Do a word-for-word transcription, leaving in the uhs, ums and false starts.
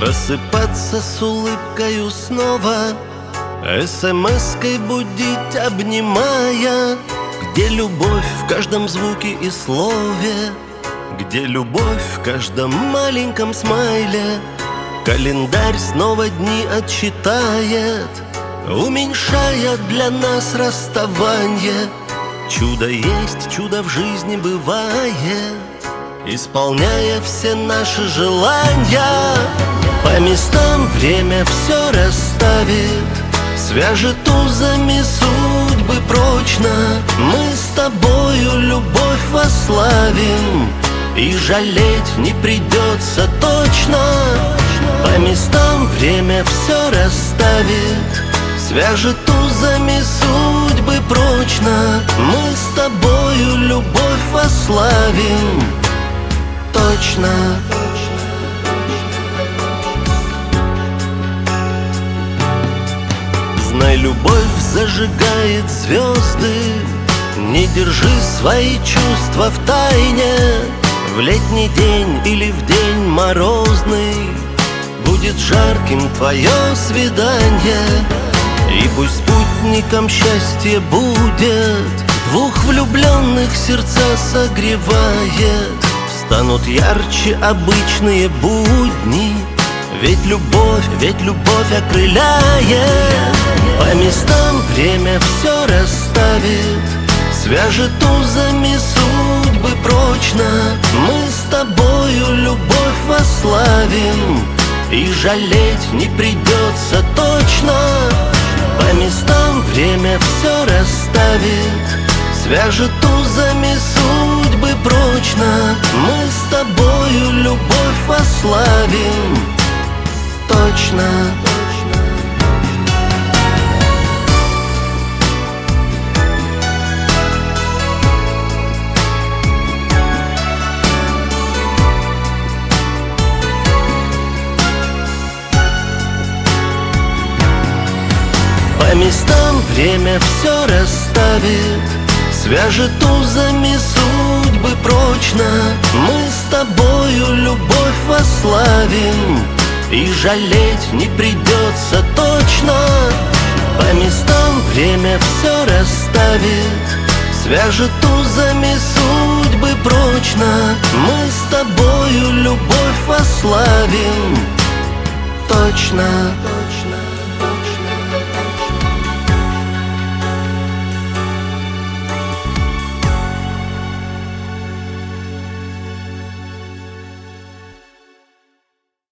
Просыпаться с улыбкою снова, эс-эм-эской будить, обнимая. Где любовь в каждом звуке и слове, где любовь в каждом маленьком смайле. Календарь снова дни отсчитает, уменьшая для нас расставание. Чудо есть, чудо в жизни бывает, исполняя все наши желания. По местам время все расставит, свяжет узами судьбы прочно. Мы с тобою любовь вославим, и жалеть не придется точно. По местам время все расставит, свяжет узами судьбы прочно. Мы с тобою любовь вославим точно. Знай, любовь зажигает звезды, не держи свои чувства в тайне. В летний день или в день морозный будет жарким твое свидание. И пусть спутником счастье будет, двух влюбленных сердца согревает. Станут ярче обычные будни, ведь любовь, ведь любовь окрыляет. По местам время все расставит, свяжет узами судьбы прочно. Мы с тобою любовь вославим, и жалеть не придется точно. По местам время все расставит, свяжет узами судьбы прочно. Мы с тобою любовь вославим точно. По местам время все расставит, свяжет узами судьбы прочно. Мы с тобою любовь вославим, и жалеть не придется точно. По местам время все расставит, свяжет узами судьбы прочно. Мы с тобою любовь вославим точно.